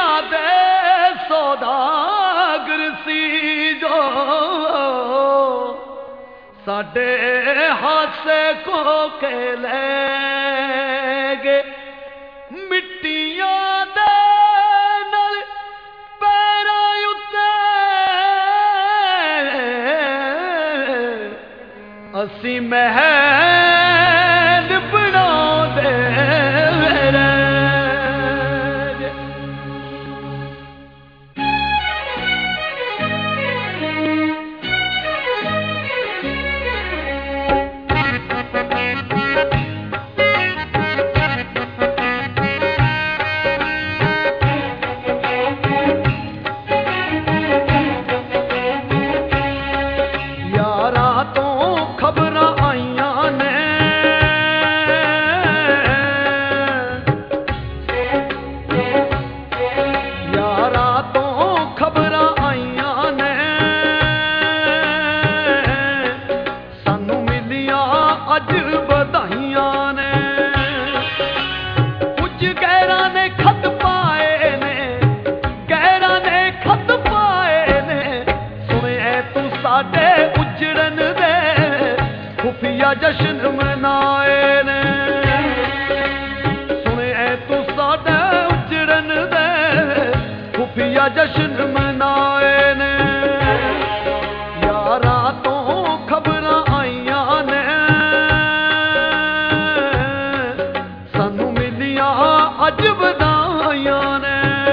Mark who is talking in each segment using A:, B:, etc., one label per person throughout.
A: दे सौदागर सी जो साडे हासे को के ले गए मिट्टियां दे नाल पैरां उत्ते असी महल बनाउंदे जश्न मनाए ने सुने तू साडे उजड़न दे खुफिया जश्न मनाए ने यारा तो खबरां आईयां ने सानू मिलियां अज बधाइयां ने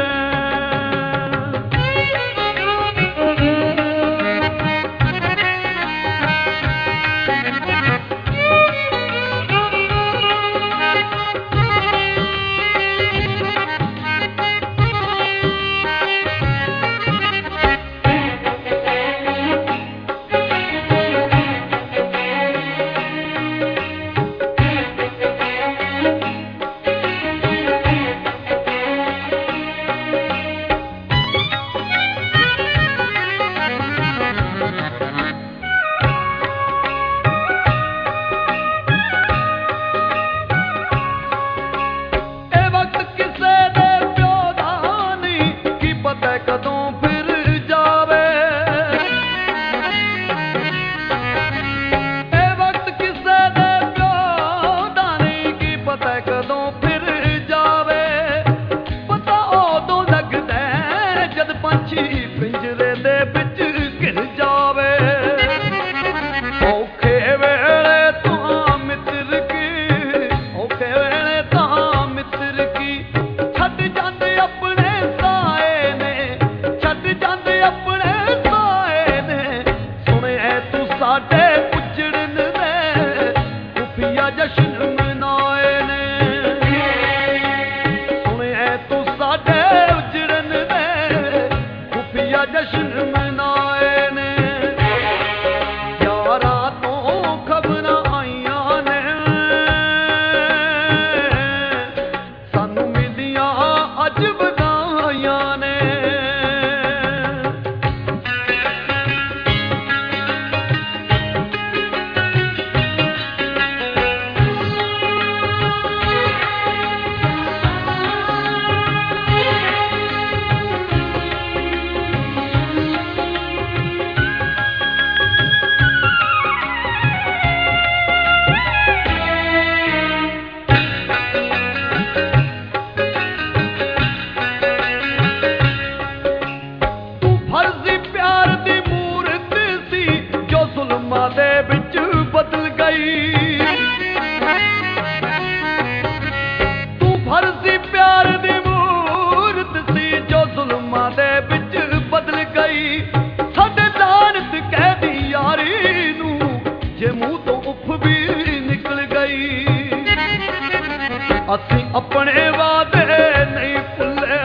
A: असी अपने वादे नहीं भुले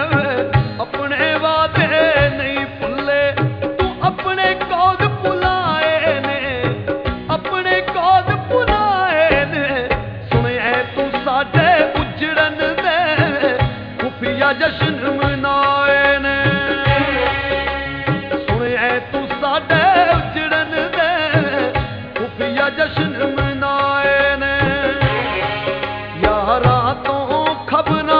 A: अपने वादे नहीं भुले तू अपने कौद भुलाए ने अपने कौद भुलाए ने सुने तू साडे उजड़न दे खुफिया जश्न मनाए ने सुने तू साडे उजड़न दे खुफिया जश्न मनाए ने यारा तो खबना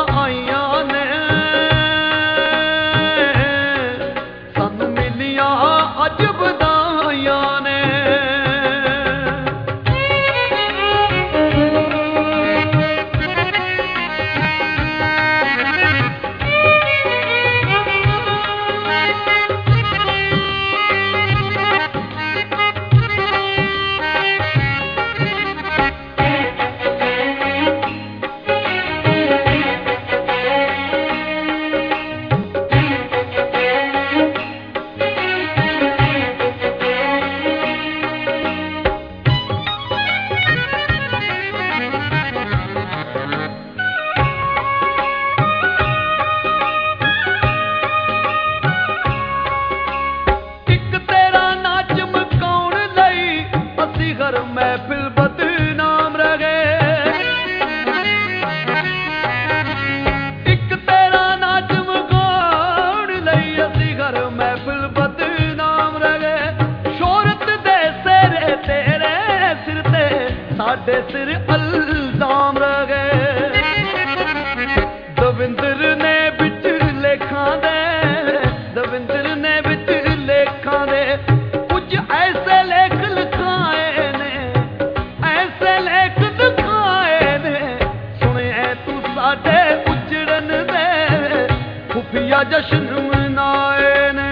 A: सिर इल्जाम रह गए। दविंद्र ने बिच लेखां दे, दविंद्र ने बिच लेखां दे कुछ ऐसे लेख लिखाए ने, ऐसे लेख दिखाए ने। सुने तू साडे उजड़न दे खुफिया जश्न मनाए ने।